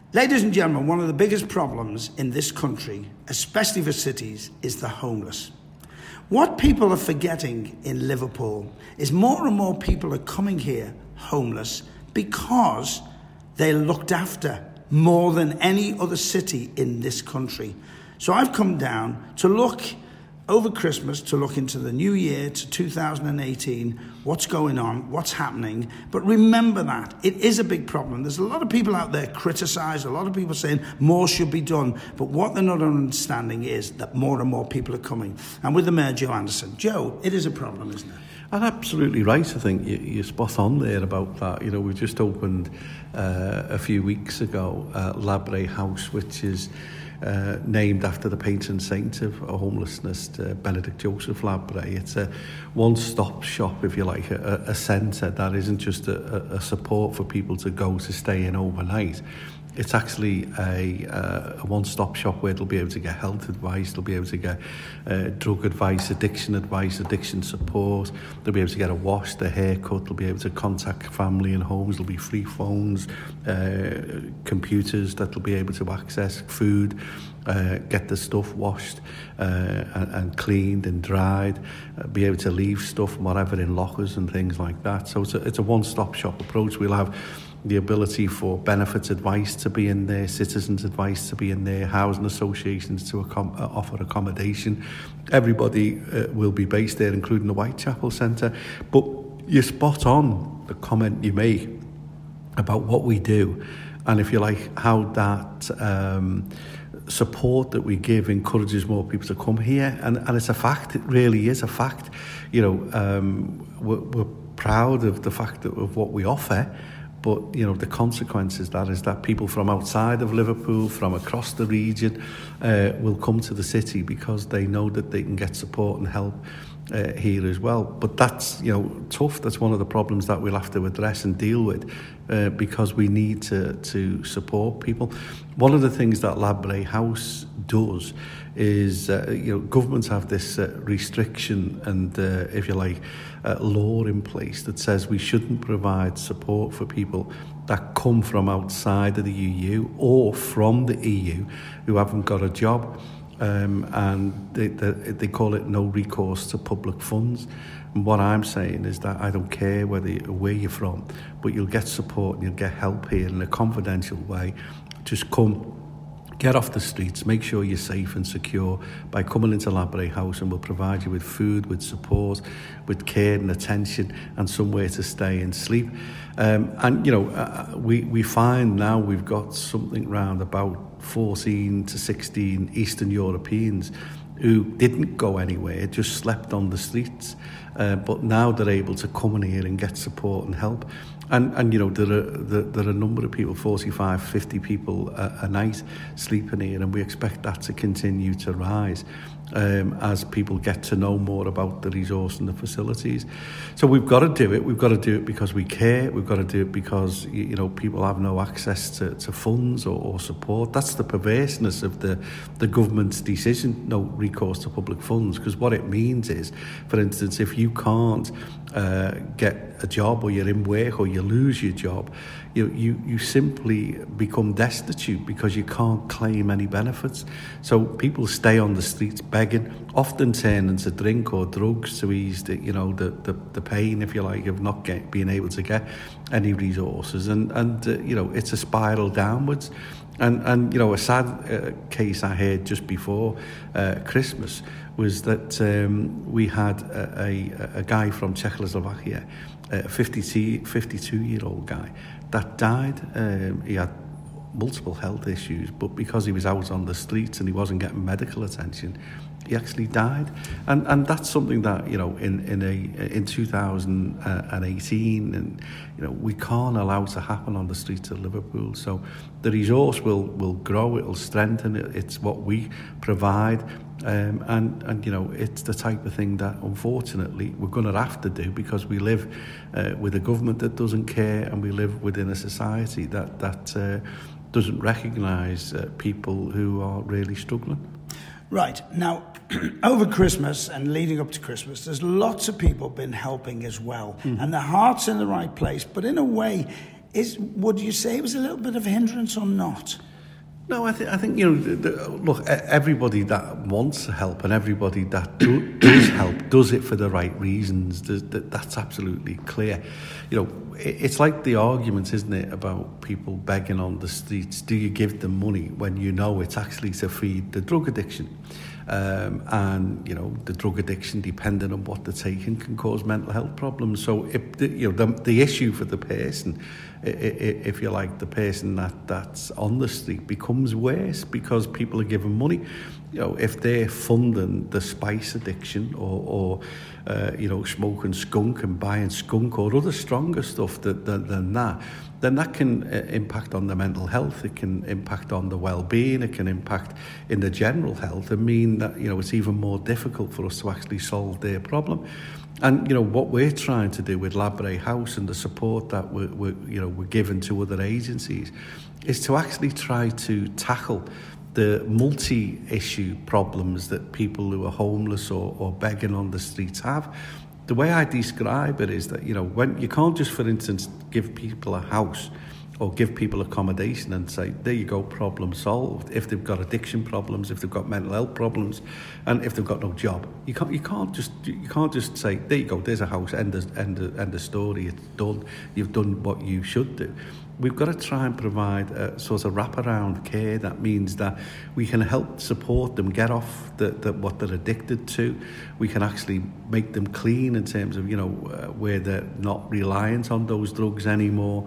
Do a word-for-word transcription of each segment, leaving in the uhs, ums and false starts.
Ladies and gentlemen, one of the biggest problems in this country, especially for cities, is the homeless. What people are forgetting in Liverpool is more and more people are coming here homeless because they're looked after more than any other city in this country. So I've come down to look over Christmas, to look into the new year, to two thousand eighteen, what's going on, what's happening. But remember that it is a big problem. There's a lot of people out there criticise, a lot of people saying more should be done. But what they're not understanding is that more and more people are coming. And with the Mayor, Joe Anderson. Joe, it is a problem, isn't it? And absolutely right. I think you, you're spot on there about that. You know, we just opened uh, a few weeks ago uh, Labre House, which is uh, named after the patron saint of homelessness, uh, Benedict Joseph Labre. It's a one-stop shop, if you like, a, a centre that isn't just a, a support for people to go to stay in overnight. It's actually a, uh, a one-stop shop where they'll be able to get health advice, they'll be able to get uh, drug advice, addiction advice, addiction support, they'll be able to get a wash, their haircut, they'll be able to contact family and homes, there'll be free phones, uh, computers that they'll be able to access, food, uh, get the stuff washed uh, and, and cleaned and dried, uh, be able to leave stuff, whatever, in lockers and things like that. So it's a, it's a one-stop shop approach. We'll have the ability for benefits advice to be in there, citizens advice to be in there, housing associations to accom- uh, offer accommodation. Everybody uh, will be based there, including the Whitechapel Centre. But you're spot on the comment you make about what we do, and if you like, how that um, support that we give encourages more people to come here. And, and it's a fact, it really is a fact. You know, um, we're, we're proud of the fact that of what we offer. But, you know, the consequences that is that people from outside of Liverpool, from across the region, uh, will come to the city because they know that they can get support and help uh, here as well. But that's, you know, tough. That's one of the problems that we'll have to address and deal with uh, because we need to, to support people. One of the things that Labre House does is, uh, you know, governments have this uh, restriction and, uh, if you like, uh, law in place that says we shouldn't provide support for people that come from outside of the E U or from the E U who haven't got a job. Um, and they, they, they call it no recourse to public funds. And what I'm saying is that I don't care whether you, where you're from, but you'll get support and you'll get help here in a confidential way. Just come, get off the streets, make sure you're safe and secure by coming into Labre House, and we'll provide you with food, with support, with care and attention, and somewhere to stay and sleep. Um, and, you know, uh, we, we find now we've got something round about fourteen to sixteen Eastern Europeans who didn't go anywhere, just slept on the streets. Uh, but now they're able to come in here and get support and help. And, and you know, there are, there, there are a number of people, forty-five, fifty people a, a night sleeping here, and we expect that to continue to rise um, as people get to know more about the resource and the facilities. So we've got to do it. We've got to do it because we care. We've got to do it because, you know, people have no access to, to funds or, or support. That's the perverseness of the, the government's decision, no recourse to public funds, because what it means is, for instance, if you can't uh, get a job, or you're in work, or you lose your job, you, you you simply become destitute because you can't claim any benefits. So people stay on the streets begging, often turning to drink or drugs to ease the, you know, the, the, the pain, if you like, of not get, being able to get any resources. And, and uh, you know, it's a spiral downwards. And, and you know, a sad uh, case I heard just before uh, Christmas was that um, we had a, a, a guy from Czechoslovakia, a fifty-two-year-old guy, that died. Um, he had multiple health issues, but because he was out on the streets and he wasn't getting medical attention, he actually died. And and that's something that, you know, in in a in two thousand eighteen, and you know, we can't allow to happen on the streets of Liverpool. So the resource will will grow, it will strengthen. It, it's what we provide. Um, and, and, you know, it's the type of thing that, unfortunately, we're going to have to do because we live uh, with a government that doesn't care, and we live within a society that, that uh, doesn't recognise uh, people who are really struggling. Right. Now, over Christmas and leading up to Christmas, there's lots of people been helping as well. Mm. And their heart's in the right place. But in a way, Is would you say it was a little bit of a hindrance or not? No, I think I think you know. The, the, look, everybody that wants to help and everybody that do, does help does it for the right reasons. That, that's absolutely clear. You know, it, it's like the argument, isn't it, about people begging on the streets? Do you give them money when you know it's actually to feed the drug addiction? Um, and you know, the drug addiction, depending on what they're taking, can cause mental health problems. So, if the, you know, the, the issue for the person, if you like, the person that, that's on the street becomes worse because people are giving money. You know, if they're funding the spice addiction or, or uh, you know, smoking skunk and buying skunk or other stronger stuff that, that, than that, then that can uh, impact on the mental health. It can impact on the well-being. It can impact in the general health and mean that, you know, it's even more difficult for us to actually solve their problem. And, you know, what we're trying to do with Ladbray House and the support that we're, we're, you know, we're given to other agencies is to actually try to tackle the multi-issue problems that people who are homeless or, or begging on the streets have. The way I describe it is that, you know, when you can't just, for instance, give people a house or give people accommodation and say, there you go, problem solved. If they've got addiction problems, if they've got mental health problems, and if they've got no job, you can't you can't just you can't just say, there you go, there's a house, end of, end of, end of story, it's done. You've done what you should do. We've got to try and provide a sort of wraparound care that means that we can help support them get off the, the, what they're addicted to. We can actually make them clean in terms of, you know, uh, where they're not reliant on those drugs anymore.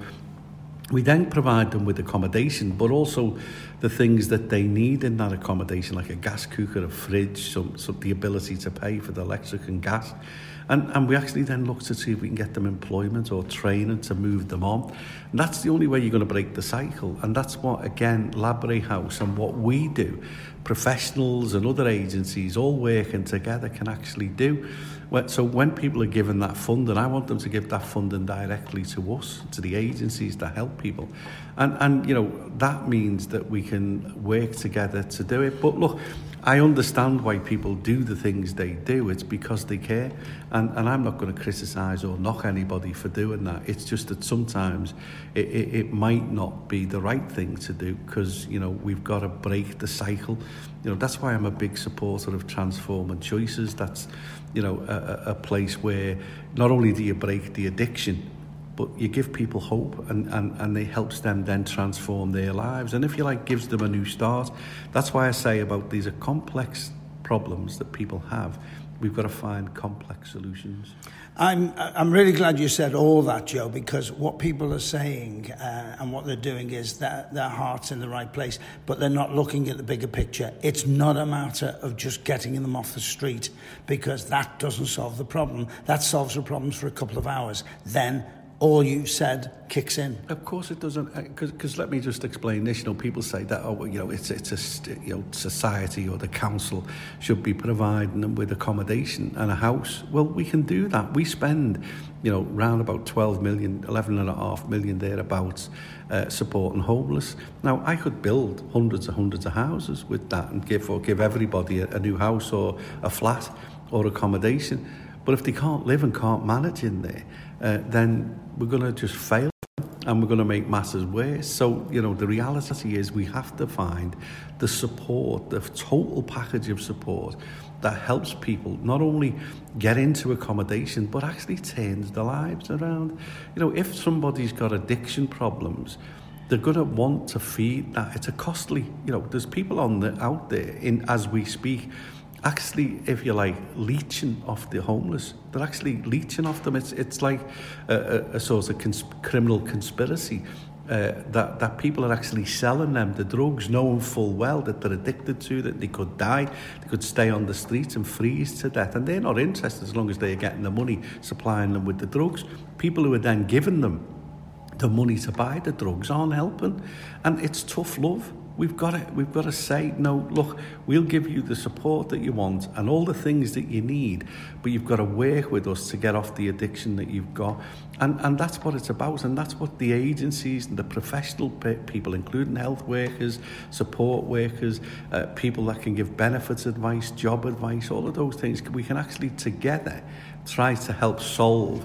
We then provide them with accommodation, but also the things that they need in that accommodation, like a gas cooker, a fridge, some, some the ability to pay for the electric and gas. And, and we actually then look to see if we can get them employment or training to move them on. And that's the only way you're going to break the cycle. And that's what, again, Ladbray House and what we do, professionals and other agencies all working together can actually do. So when people are given that funding, I want them to give that funding directly to us, to the agencies that help people. And, and you know, that means that we can work together to do it. But look, I understand why people do the things they do. It's because they care. And, and I'm not going to criticise or knock anybody for doing that. It's just that sometimes it, it, it might not be the right thing to do because, you know, we've got to break the cycle. You know, that's why I'm a big supporter of Transforming Choices. That's, you know, a, a place where not only do you break the addiction, but you give people hope and, and, and it helps them then transform their lives. And if you like, gives them a new start. That's why I say about these are complex problems that people have. We've got to find complex solutions. I'm I'm really glad you said all that, Joe, because what people are saying uh, and what they're doing is that their heart's in the right place, but they're not looking at the bigger picture. It's not a matter of just getting them off the street, because that doesn't solve the problem. That solves the problems for a couple of hours. Then all you said kicks in. Of course it doesn't, because let me just explain this. You know, people say that, oh, you know, it's it's a you know society or the council should be providing them with accommodation and a house. Well, we can do that. We spend, you know, round about twelve million, eleven and a half million thereabouts, uh, supporting homeless. Now, I could build hundreds and hundreds of houses with that and give or give everybody a, a new house or a flat or accommodation. But if they can't live and can't manage in there, uh, then we're going to just fail and we're going to make matters worse. So, you know, the reality is we have to find the support, the total package of support that helps people not only get into accommodation, but actually turns their lives around. You know, if somebody's got addiction problems, they're going to want to feed that. It's a costly, you know, there's people on the, out there in as we speak actually, if you like, leeching off the homeless. They're actually leeching off them. It's it's like a, a, a sort of cons- criminal conspiracy uh, that, that people are actually selling them the drugs, knowing full well that they're addicted to, that they could die, they could stay on the streets and freeze to death. And they're not interested as long as they're getting the money, supplying them with the drugs. People who are then giving them the money to buy the drugs aren't helping. And it's tough love. We've got to, we've got to say, no, look, we'll give you the support that you want and all the things that you need, but you've got to work with us to get off the addiction that you've got. And and that's what it's about, and that's what the agencies and the professional people, including health workers, support workers, uh, people that can give benefits advice, job advice, all of those things, we can actually together try to help solve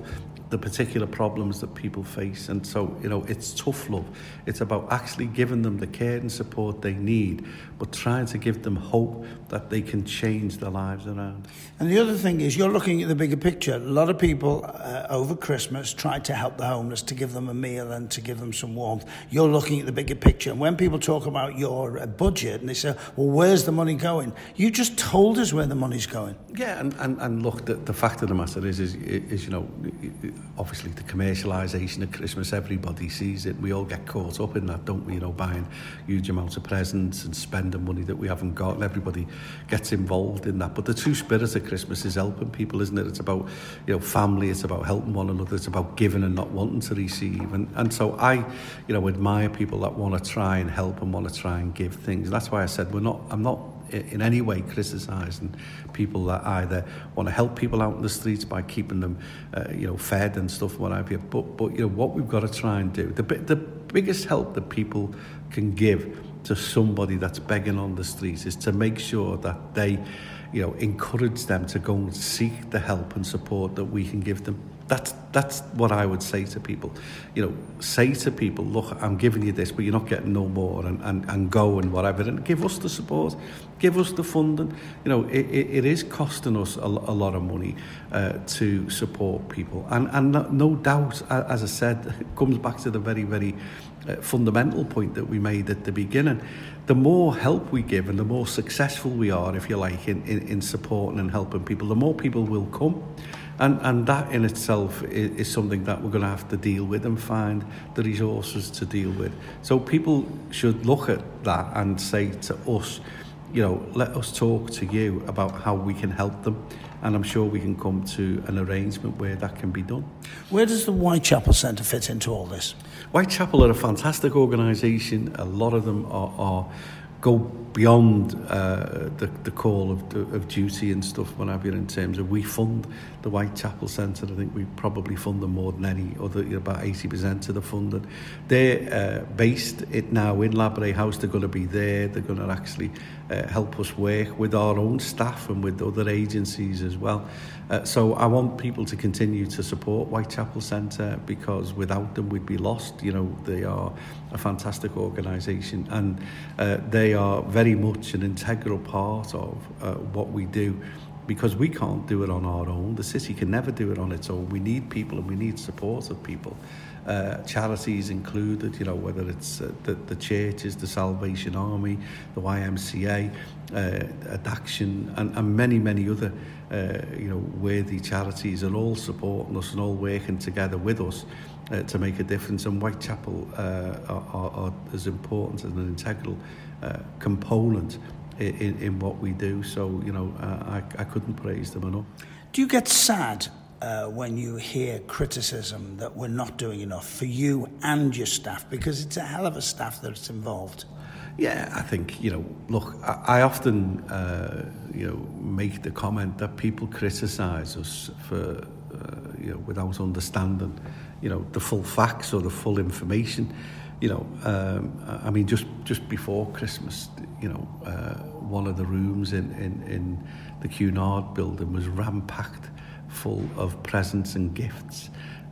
the particular problems that people face. And so, you know, it's tough love. It's about actually giving them the care and support they need, but trying to give them hope that they can change their lives around. And the other thing is, you're looking at the bigger picture. A lot of people uh, over Christmas try to help the homeless, to give them a meal and to give them some warmth. You're looking at the bigger picture. And when people talk about your uh, budget and they say, well, where's the money going? You just told us where the money's going. Yeah, and, and, and look, the, the fact of the matter is, is, is, you know, obviously the commercialisation of Christmas, everybody sees it. We all get caught up in that, don't we? You know, buying huge amounts of presents and spending money that we haven't got, and everybody gets involved in that. But the true spirit of Christmas is helping people, isn't it? It's about, you know, family, it's about helping one another, it's about giving and not wanting to receive. And, and so I, you know, admire people that want to try and help and want to try and give things. That's why I said we're not, I'm not in any way criticising people that either want to help people out in the streets by keeping them, uh, you know, fed and stuff, what have you. But, but you know, what we've got to try and do, the the biggest help that people can give to somebody that's begging on the streets is to make sure that they, you know, encourage them to go and seek the help and support that we can give them. That's that's what I would say to people. You know, say to people, look, I'm giving you this, but you're not getting no more, and, and, and go and whatever. And give us the support, give us the funding. You know, it, it, it is costing us a, a lot of money uh, to support people. And, and no, no doubt, as I said, it comes back to the very, very uh, fundamental point that we made at the beginning. The more help we give and the more successful we are, if you like, in, in, in supporting and helping people, the more people will come. And and that in itself is, is something that we're going to have to deal with and find the resources to deal with. So people should look at that and say to us, you know, let us talk to you about how we can help them. And I'm sure we can come to an arrangement where that can be done. Where does the Whitechapel Centre fit into all this? Whitechapel are a fantastic organisation. A lot of them are, are go beyond uh, the, the call of, of duty and stuff, what have you, in terms of we fund the Whitechapel Centre. I think we probably fund them more than any other, you know, about eighty percent of the funding. They're uh, based it now in Labouré House. They're going to be there. They're going to actually uh, help us work with our own staff and with other agencies as well. Uh, so I want people to continue to support Whitechapel Centre, because without them we'd be lost. You know, they are a fantastic organisation, and uh, they are very much an integral part of uh, what we do, because we can't do it on our own. The city can never do it on its own. We need people and we need support of people. Uh, charities included, you know, whether it's uh, the, the churches, the Salvation Army, the Y M C A, uh, Addaction, and, and many, many other, uh, you know, worthy charities are all supporting us and all working together with us uh, to make a difference. And Whitechapel uh, are, are, are as important as an integral uh, component in, in what we do. So, you know, uh, I, I couldn't praise them enough. Do you get sad uh, when you hear criticism that we're not doing enough for you and your staff? Because it's a hell of a staff that's involved. Yeah, I think, you know, look, I, I often, uh, you know, make the comment that people criticise us for, uh, you know, without understanding, you know, the full facts or the full information. You know, um, I mean, just, just before Christmas, you know, uh, one of the rooms in, in, in the Cunard building was ram-packed full of presents and gifts,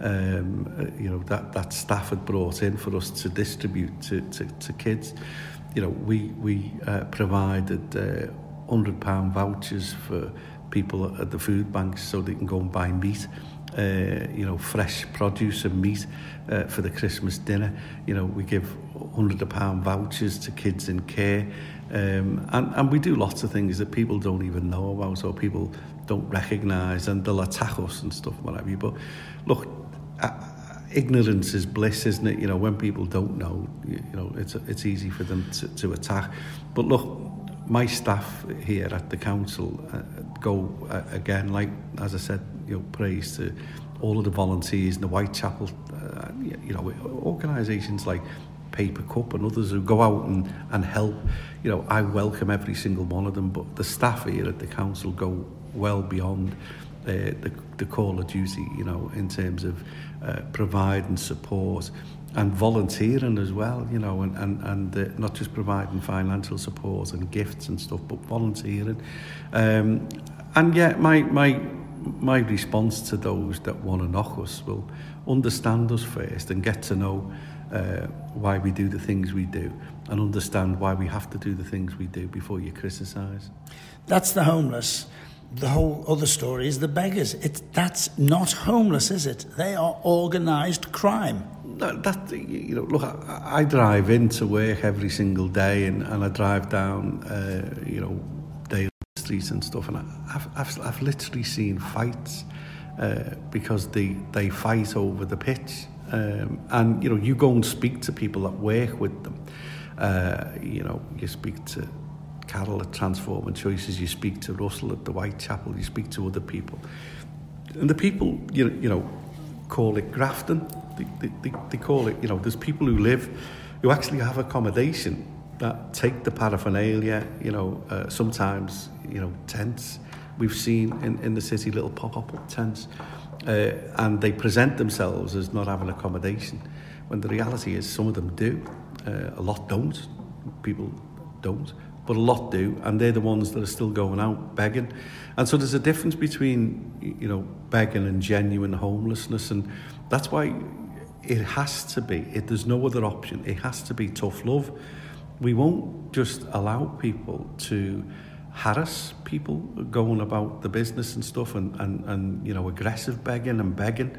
um, uh, you know, that, that staff had brought in for us to distribute to, to, to kids. You know, we, we uh, provided uh, one hundred pound vouchers for people at the food banks so they can go and buy meat. Uh, you know, fresh produce and meat uh, for the Christmas dinner. You know, we give one hundred pound vouchers to kids in care. Um, and, and we do lots of things that people don't even know about or people don't recognise, and they'll attack us and stuff, whatever. But look, uh, ignorance is bliss, isn't it? You know, when people don't know, you, you know, it's it's easy for them to, to attack. But look, my staff here at the council uh, go uh, again, like as I said, you know, praise to all of the volunteers in the Whitechapel, uh, you know, organisations like Paper Cup and others who go out and, and help. You know, I welcome every single one of them, but the staff here at the council go well beyond uh, the, the call of duty, you know, in terms of uh, providing support and volunteering as well, you know, and, and, and uh, not just providing financial support and gifts and stuff, but volunteering. Um, and yeah, my, my, my response to those that want to knock us will understand us first and get to know uh, why we do the things we do and understand why we have to do the things we do before you criticise. That's the homeless. The whole other story is the beggars. It, that's not homeless, is it? They are organised crime. That, that you know, look, I, I drive into work every single day, and, and I drive down, uh, you know, Dale Street and stuff, and I, I've, I've, I've literally seen fights uh, because they they fight over the pitch, um, and you know, you go and speak to people that work with them. Uh, you know, you speak to Carol at Transforming Choices, you speak to Russell at the Whitechapel, you speak to other people, and the people, you know, you know call it grafting. They, they, they call it, you know, there's people who live, who actually have accommodation that take the paraphernalia, you know, uh, sometimes, you know, tents. We've seen in, in the city little pop-up tents, uh, and they present themselves as not having accommodation, when the reality is some of them do. Uh, a lot don't. People don't. But a lot do, and they're the ones that are still going out begging. And so there's a difference between, you know, begging and genuine homelessness, and that's why it has to be, it, there's no other option, it has to be tough love. We won't just allow people to harass people going about the business and stuff, and, and, and you know, aggressive begging and begging.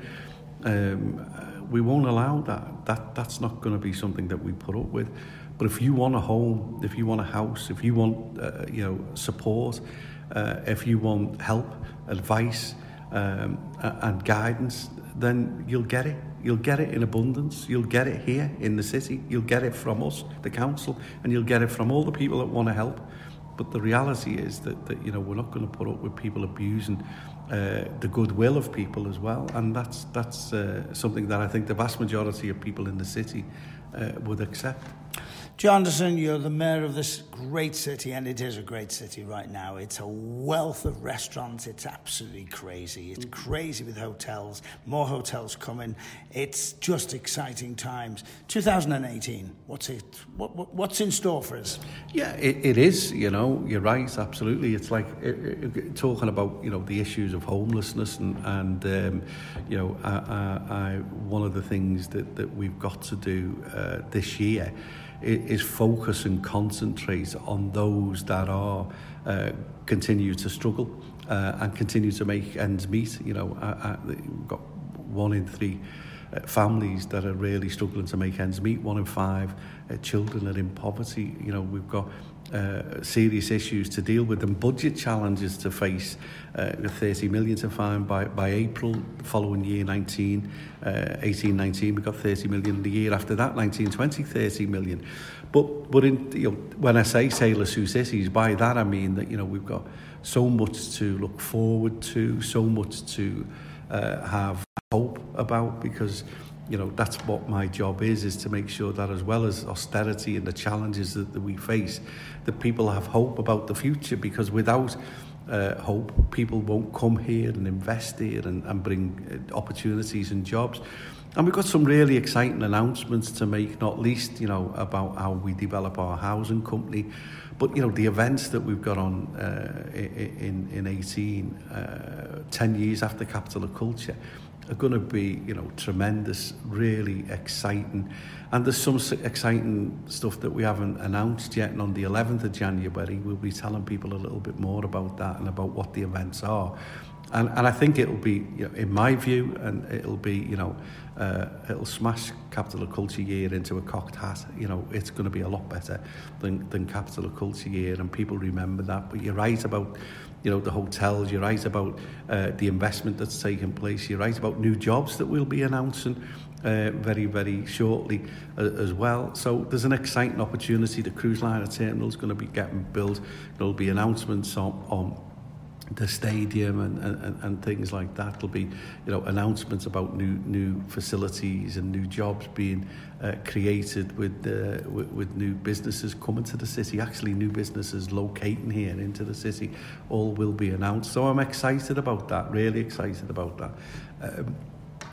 Um, we won't allow that. That That's not going to be something that we put up with. But if you want a home, if you want a house, if you want uh, you know, support, uh, if you want help, advice, um, and guidance, then you'll get it. You'll get it in abundance. You'll get it here in the city. You'll get it from us, the council, and you'll get it from all the people that want to help. But the reality is that, that you know, we're not going to put up with people abusing uh, the goodwill of people as well, and that's that's uh, something that I think the vast majority of people in the city uh, would accept. Joe Anderson, you're the mayor of this great city, and it is a great city right now. It's a wealth of restaurants. It's absolutely crazy. It's crazy with hotels, more hotels coming. It's just exciting times. two thousand eighteen, what's it? What, what, what's in store for us? Yeah, it, it is, you know, you're right, absolutely. It's like it, it, talking about, you know, the issues of homelessness, and, and um, you know, I, I, I, one of the things that, that we've got to do uh, this year is focus and concentrate on those that are uh, continue to struggle uh, and continue to make ends meet. You know, I, I, we've got one in three uh, families that are really struggling to make ends meet. One in five uh, children are in poverty. You know, we've got uh, serious issues to deal with and budget challenges to face. Uh, thirty million to find by, by April the following year, nineteen, uh, eighteen, nineteen. We got thirty million the year after that, nineteen, twenty, thirty million. But but in, you know, when I say Sailor Sioux Cities, by that I mean that, you know, we've got so much to look forward to, so much to uh, have hope about, because, you know, that's what my job is, is to make sure that as well as austerity and the challenges that, that we face, that people have hope about the future, because without uh, hope, people won't come here and invest here and, and bring opportunities and jobs. And we've got some really exciting announcements to make, not least, you know, about how we develop our housing company, but, you know, the events that we've got on uh, in, in eighteen, uh, ten years after Capital of Culture, are going to be, you know, tremendous, really exciting. And there's some exciting stuff that we haven't announced yet, and on the eleventh of January we'll be telling people a little bit more about that and about what the events are. And, and I think it'll be, you know, in my view, and it'll be, you know, uh, it'll smash Capital of Culture Year into a cocked hat. You know, it's going to be a lot better than, than Capital of Culture Year, and people remember that. But you're right about, you know, the hotels, you're right about uh, the investment that's taking place, you're right about new jobs that we'll be announcing uh, very, very shortly uh, as well. So there's an exciting opportunity. The cruise liner terminal is going to be getting built. There'll be announcements on, on the stadium and, and, and things like that. There'll be, you know, announcements about new new facilities and new jobs being uh, created with, uh, with with new businesses coming to the city. Actually, new businesses locating here into the city, all will be announced. So I'm excited about that. Really excited about that. Um,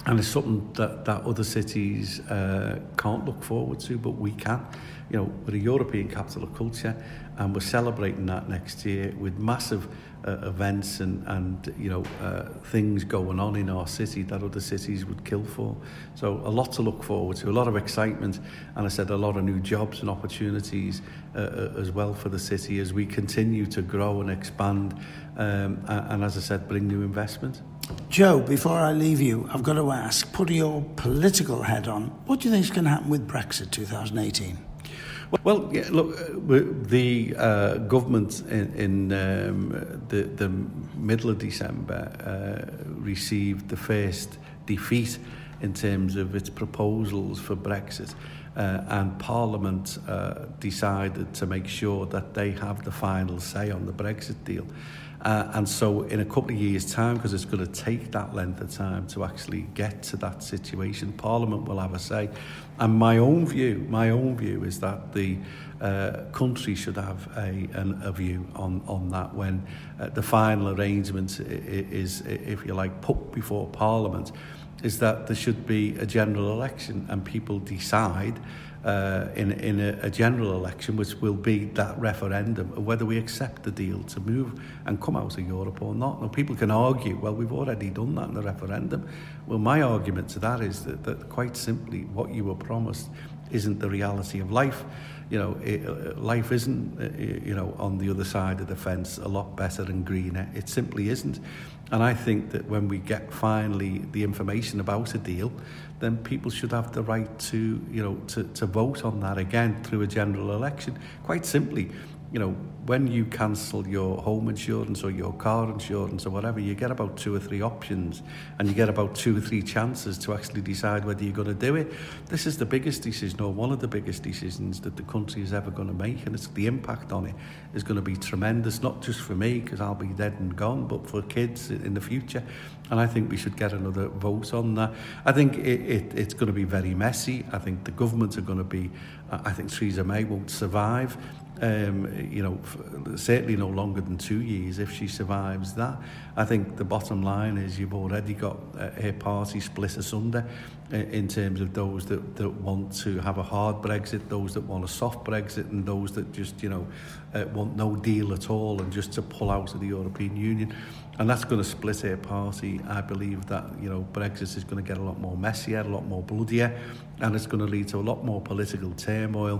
And it's something that, that other cities uh, can't look forward to, but we can. You know, we're a European capital of culture, and we're celebrating that next year with massive uh, events and, and you know, uh, things going on in our city that other cities would kill for. So a lot to look forward to, a lot of excitement, and I said a lot of new jobs and opportunities uh, as well for the city as we continue to grow and expand, um, and as I said, bring new investment. Joe, before I leave you, I've got to ask, put your political head on, what do you think is going to happen with Brexit twenty eighteen? Well, yeah, look, the uh, government in, in um, the, the middle of December uh, received the first defeat in terms of its proposals for Brexit, uh, and Parliament uh, decided to make sure that they have the final say on the Brexit deal. Uh, and so in a couple of years' time, because it's going to take that length of time to actually get to that situation, Parliament will have a say. And my own view, my own view is that the uh, country should have a, an, a view on, on that when uh, the final arrangement is, if you like, put before Parliament, is that there should be a general election and people decide Uh, in, in a, a general election, which will be that referendum of whether we accept the deal to move and come out of Europe or not. Now, people can argue, well, we've already done that in the referendum. Well, my argument to that is that, that quite simply what you were promised isn't the reality of life. You know, it, uh, life isn't, uh, you know, on the other side of the fence a lot better and greener. It simply isn't. And I think that when we get finally the information about a deal, then people should have the right to, you know, to, to vote on that again through a general election. Quite simply, you know, when you cancel your home insurance or your car insurance or whatever, you get about two or three options and you get about two or three chances to actually decide whether you're going to do it. This is the biggest decision, or one of the biggest decisions that the country is ever going to make, and it's the impact on it is going to be tremendous, not just for me, because I'll be dead and gone, but for kids in the future. And I think we should get another vote on that. I think it, it, it's going to be very messy. I think the government are going to be, I think Theresa May won't survive. Um, you know, certainly no longer than two years if she survives that. I think the bottom line is you've already got uh, her party split asunder uh, in terms of those that, that want to have a hard Brexit, those that want a soft Brexit, and those that just, you know, uh, want no deal at all and just to pull out of the European Union. And that's going to split her party. I believe that, you know, Brexit is going to get a lot more messier, a lot more bloodier, and it's going to lead to a lot more political turmoil.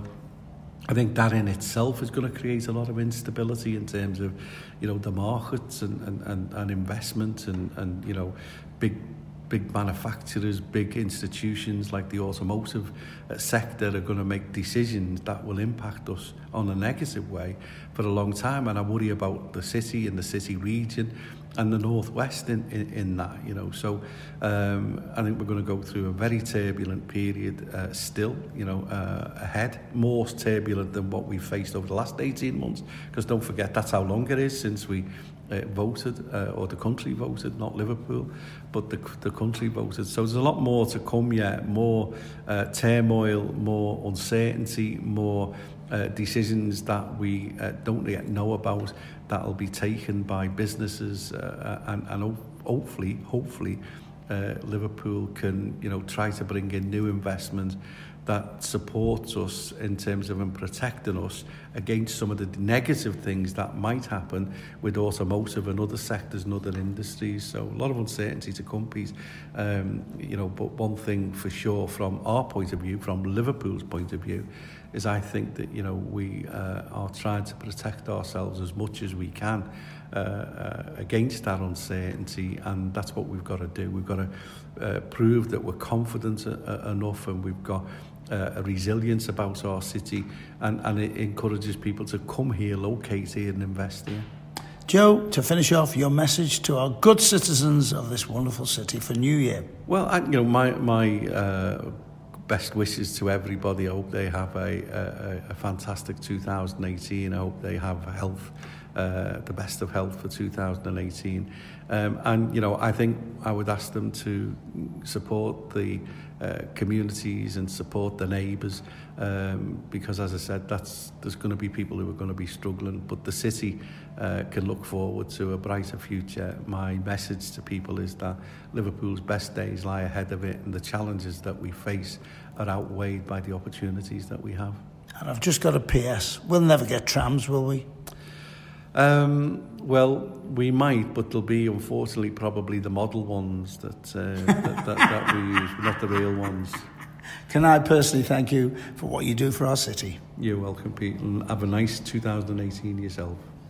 I think that in itself is going to create a lot of instability in terms of, you know, the markets and, and, and, and investment and, and, you know, big big manufacturers, big institutions like the automotive uh, sector are going to make decisions that will impact us on a negative way for a long time. And I worry about the city and the city region and the northwest in, in, in that, you know. So um, I think we're going to go through a very turbulent period uh, still, you know, uh, ahead, more turbulent than what we've faced over the last eighteen months, because don't forget that's how long it is since we uh, voted, uh, or the country voted, not Liverpool, but the, the country voted. So there's a lot more to come yet, more uh, turmoil, more uncertainty, more Uh, decisions that we uh, don't yet know about that will be taken by businesses, uh, and, and hopefully, hopefully, uh, Liverpool can, you know, try to bring in new investment that supports us in terms of and protecting us against some of the negative things that might happen with automotive and other sectors and other industries. So a lot of uncertainty to come, Pete. Um, you know, but one thing for sure from our point of view, from Liverpool's point of view, is I think that, you know, we uh, are trying to protect ourselves as much as we can uh, uh, against that uncertainty, and that's what we've got to do. We've got to uh, prove that we're confident uh, enough, and we've got uh, a resilience about our city, and, and it encourages people to come here, locate here and invest here. Joe, to finish off, your message to our good citizens of this wonderful city for New Year. Well, I, you know, my... my uh, best wishes to everybody. I hope they have a, a, a fantastic two thousand eighteen. I hope they have health uh, the best of health for two thousand eighteen. Um, and, you know, I think I would ask them to support the uh, communities and support the neighbours, um, because, as I said, that's there's going to be people who are going to be struggling, but the city uh, can look forward to a brighter future. My message to people is that Liverpool's best days lie ahead of it, and the challenges that we face are outweighed by the opportunities that we have. And I've just got a P S. We'll never get trams, will we? Um, well, we might, but they'll be, unfortunately, probably the model ones that, uh, that, that, that we use, not the real ones. Can I personally thank you for what you do for our city? You're welcome, Pete, and have a nice two thousand eighteen yourself.